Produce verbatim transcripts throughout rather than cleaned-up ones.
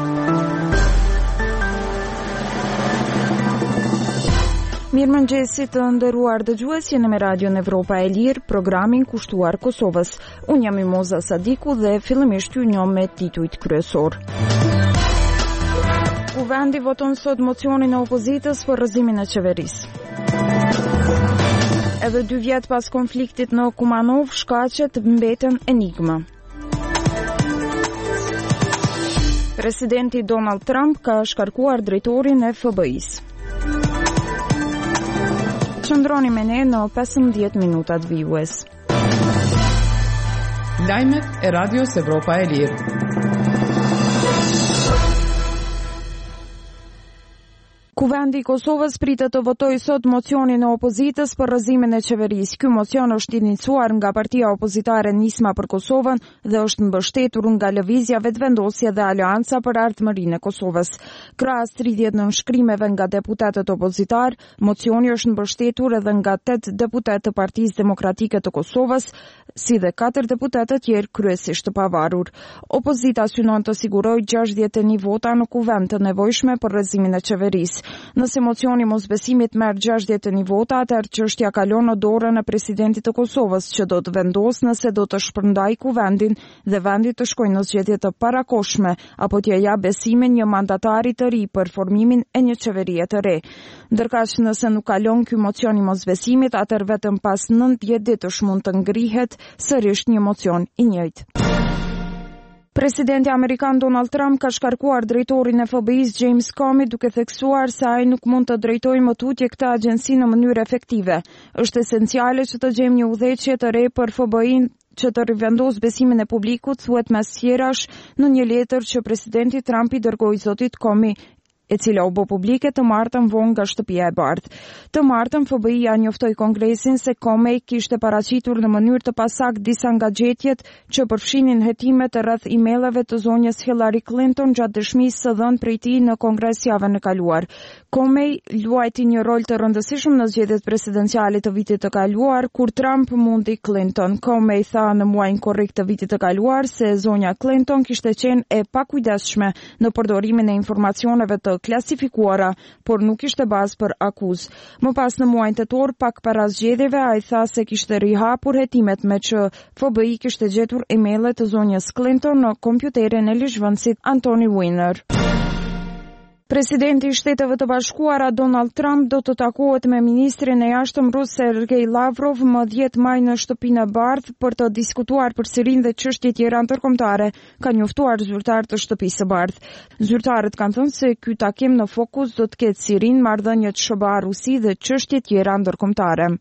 Mirëmëngjesi të nderuar dëgjues, jeni me Radion Evropa e Lirë, programin kushtuar Kosovës. Unë jam Mimoza Sadiku dhe fillimisht ju njoh me titujt kryesor. Kuvendi voton sot mocionin e opozitës për rrëzimin e qeverisë. Edhe dy vjet pas konfliktit në Kumanov, shkaqet mbeten enigma. Presidenti Donald Trump ka shkarkuar drejtorin e F B I-s. Qëndroni me ne në pesëmbëdhjetë minutat vijues. Lajmet e Radios Evropa e Lirë. Kuvendi i Kosovës pritet të votojë sot mocionin e opozitës për rrëzimin e qeverisë. Ky mocion është iniciuar nga partia opozitare Nisma për Kosovën dhe është mbështetur nga lëvizja Vetëvendosje dhe Aleanca për Ardhmërinë e Kosovës. Krahas tridhjetë nënshkrimeve nga deputetët opozitar, mocioni është mbështetur edhe nga tetë deputetë të Partisë Demokratike të Kosovës, si dhe katër deputetë të tjerë kryesisht të pavarur. Opozita synon të sigurojë gjashtëdhjetë e një vota në kuvend të nevojshme për rrëzimin e qeverisë. Nëse mocioni mosbesimit merr gjashtëdhjetë e një vota, atëherë çështja kalon në dorën e presidentit të Kosovës, që do të vendosë nëse do të shpërndajë kuvendin dhe vendi të shkojë në zgjedhje të parakohshme apo t'ia japë besimin një mandatari të ri për formimin e një qeverie të re. Ndërkaq nëse nuk kalon ky mocion i mosbesimit, atëherë vetëm pas nëntëdhjetë ditësh mund të ngrihet sërish një mocion i njëjtë. Presidenti Amerikan Donald Trump ka shkarkuar drejtorin e F B I-s James Comey duke theksuar se ai nuk mund të drejtojë më tutje këtë agjenci në mënyrë efektive. Është esenciale që të gjejmë një udhëheqje të re për F B I-n që të rivendos besimin e publikut, thuhet mes tjerash në një letër që presidenti Trump i dërgoi zotit Comey, e cila u bë publike të martën vonë nga shtëpia e bardhë. Të martën F B I-ja njoftoi Kongresin se Comey kishte paraqitur në mënyrë të pasakt disa nga gjetjet që përfshinin hetimet rreth emaileve të zonjës Hillary Clinton gjatë dëshmisë së dhënë prej tij në Kongres javën e kaluar. Comey luajti një rol të rëndësishëm në zgjedhjet presidenciale të vitit të kaluar, kur Trump mundi Clinton. Comey tha në muajin korrik të vitit të kaluar se zonja Clinton kishte qenë e pakujdesshme në përdorimin e informacioneve të klasifikuara, por nuk ishte bazë për akuzë. Më pas në muajin tetor, pak para zgjedhjeve, ai tha se kishte rihapur hetimet me që F B I kishte gjetur emailët të zonjës Clinton në kompjuterin e ligjvënësit Anthony Weiner. Presidenti i Shteteve të Bashkuara Donald Trump do të takohet me ministrin e jashtëm rus Sergej Lavrov më dhjetë maj në shtëpinë e bardhë për të diskutuar për Sirinë dhe çështje tjera ndërkombëtare, ka njoftuar zyrtar të shtëpisë së bardhë. Zyrtarët kanë thënë se ky takim në fokus do të ketë Sirinë, marrëdhëniet S B A-Rusi dhe çështje tjera ndërkombëtare.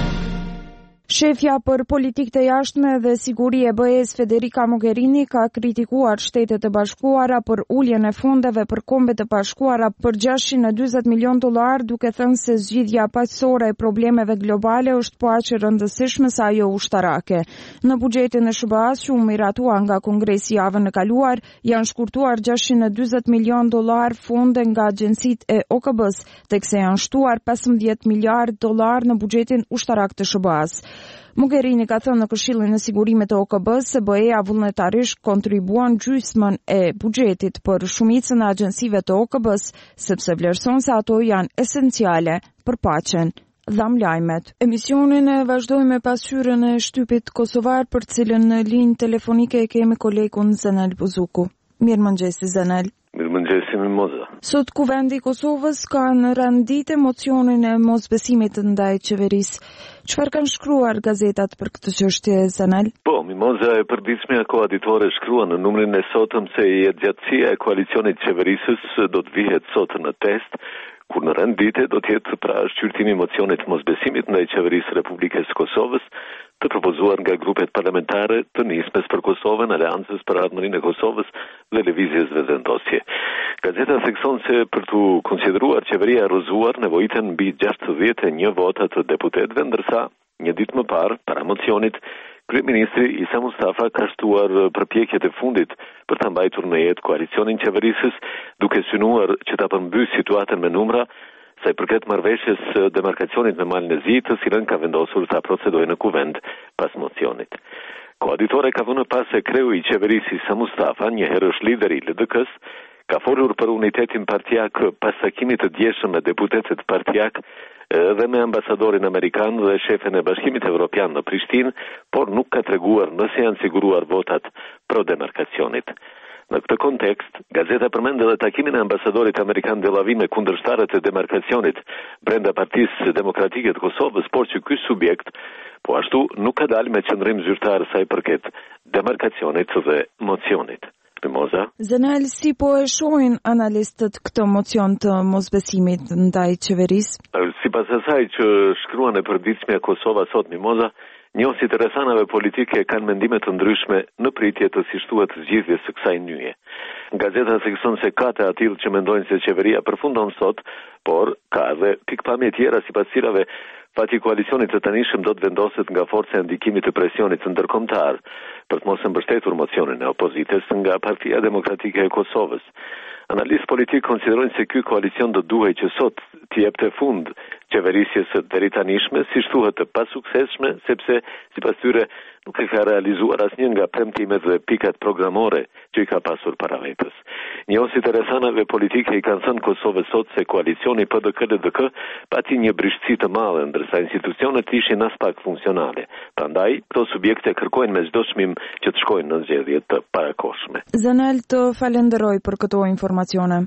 Shefja për politikë të jashtme dhe siguri e B E-s Federica Mogherini ka kritikuar Shtetet e Bashkuara për uljen e fondeve për Kombet e Bashkuara për gjashtëqind e dyzet milion dollar, duke thënë se zgjidhja paqësore e problemeve globale është po aq e rëndësishme sa ajo ushtarake. Në buxhetin e S B A-s që u miratua nga Kongresi javën e kaluar, janë shkurtuar gjashtëqind e dyzet milion dollar fonde nga agjencitë e O K B-s, teksa janë shtuar pesëmbëdhjetë miliardë dollar në buxhetin ushtarak të S B A-s. Mogherini ka thënë në Këshillin e Sigurimit të O K B-s se B E-ja vullnetarisht kontribuon gjysmën e buxhetit për shumicën e agjencive të O K B-s, sepse vlerëson se ato janë esenciale për paqen. Dham lajmet. Emisionin e vazhdojmë me pasqyrën e shtypit kosovar, për cilën në linjë telefonike e kemi kolegun Zenel Buzuku. Mirëmëngjesi Zenel. Mirëmëngjesi Mimoza. Sot Kuvendi i Kosovës ka në rendite mocionin e mosbesimit ndaj qeverisë. Çfarë kanë shkruar gazetat për këtë çështje, Zenel? Po, Mimoza, e përditshmja koaditore shkruan në numrin e sotëm se jetëgjatësia e koalicionit qeverisës do të vihet sot në test, kur në rendite do të jetë pra shqyrtimi i mocionit mosbesimit ndaj qeverisë Republikës së Kosovës, të propozuar nga grupet parlamentare të Nismes për Kosovën, Aleancës për Ardhmërinë e Kosovës dhe Lëvizjes Vetëvendosje. Gazeta thekson se për të konsideruar qeveria e rrëzuar nevojiten mbi gjashtëdhjetë e një vota të deputetëve, ndërsa një ditë më parë, para mocionit, Kryeministri Isa Mustafa ka shtuar përpjekjet e fundit për ta mbajtur në jetë koalicionin qeverisës, duke synuar që ta përmbysë situatën me numra, sa i përket marrëveshjes demarkacionit me Malën e Zi, të cilën ka vendosur ta procedojë në kuvend pas mocionit. Koaditore ka vënë pas se kreu i qeverisë Isa Mustafa, një herësh lideri i L D K-s, Ka folur për unitetin partijak pas takimit të djeshëm me deputetët partijak dhe me ambasadorin amerikan dhe shefin e Bashkimit Evropian në Prishtinë, por nuk ka treguar nëse janë siguruar votat pro demarkacionit. Në këtë kontekst, gazeta përmend edhe takimin e ambasadorit amerikan Delavi me kundërshtarët e demarkacionit brenda Partisë Demokratike të Kosovës, por që ky subjekt po ashtu nuk ka dalë me qëndrim zyrtar sa i përket demarkacionit dhe mocionit. Moza. Zenel, si po e shohin analistët këtë mocion të mosbesimit ndaj qeverisë? Sipas asaj që shkruan e përditshmja Kosova sot, Mimoza, njohësit e rrethanave politike kanë mendime të ndryshme në pritje të si shtuhet zgjidhjes së kësaj nyje. Gazeta thekson se ka të atill që mendojnë se qeveria përfundon sot, por ka edhe pikpamje tjera sipas cilave fati koalicionit të tanishëm do të vendoset nga forca e ndikimit të presionit të ndërkombëtar për të mos e mbështetur mocionin e opozitës nga Partia Demokratike e Kosovës. Analistë politik konsiderojnë se ky koalicion do duhej që sot t'i jepte fund qeverisjes së deri tanishme, si shtuhet të pasuksesshme, sepse sipas tyre nuk e ka realizuar asnjë nga premtimet dhe pikat programore që i ka pasur para vetes. Njohësit e rrethanave politike i kanë thënë Kosovës sot se koalicioni P D K L D K pati një brishësi të madhe, ndërsa institucionet ishin as pak funksionale. Prandaj, këto subjekte kërkojnë me çdo çmim që të shkojnë në zgjedhje të parakohshme. Zanel, të falenderoj për këto informacione.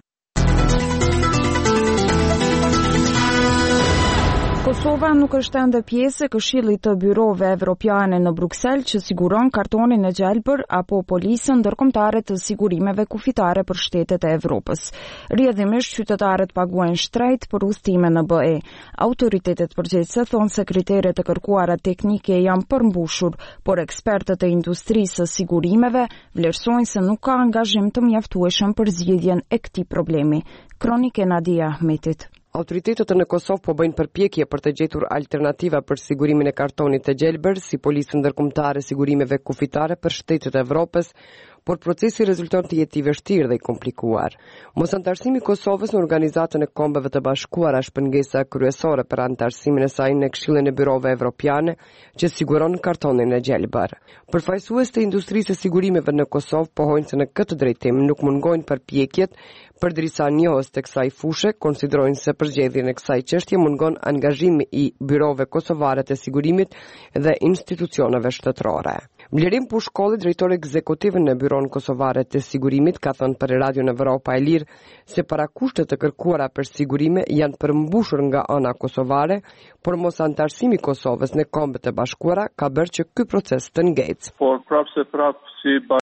Kosova nuk është ende pjesë e Këshillit të Byrove Evropiane në Bruksel që siguron kartonin e gjelbër apo polisën ndërkombëtare të sigurimeve kufitare për shtetet e Evropës. Rrjedhimisht qytetarët paguajnë shtrejt për udhëtime në B E. Autoritetet përgjegjëse thonë se kriteret e kërkuara teknike janë përmbushur, por ekspertët e industrisë së sigurimeve vlerësojnë se nuk ka angazhim të mjaftueshëm për zgjidhjen e këtij problemi. Kronike Nadia Ahmetit. Autoritetet në Kosovë po bëjnë përpjekje për të gjetur alternativa për sigurimin e kartonit të gjelbër, si policë ndërkombëtare sigurimeve kufitare për shtetet e Evropës, por procesi rezulton të jetë i vështirë dhe i komplikuar. Mosantarësimi i Kosovës në Organizatën e Kombeve të Bashkuara është pengesa kryesore për antarësimin e saj në Këshillin e Byrove Evropiane, që siguron kartonin e gjelbër. Përfaqësues të industrisë së sigurimeve në Kosovë pohojnë se në këtë drejtim nuk mungojnë përpjekjet, përderisa njohës të kësaj fushë konsiderojnë se për zgjedhjen e kësaj çështje mungon angazhimi i byrove kosovare të sigurimit dhe institucioneve shtetërore. Vlerim Pushkolli, drejtori ekzekutiv në Byron Kosovare të Sigurimit, ka thënë për Radio në Evropa e Lirë se parakushtet të kërkuara për sigurime janë përmbushur nga ana kosovare, por mos antarësimi i Kosovës në Kombet e Bashkuara ka bërë që ky proces të ngecë. Por prapse prap si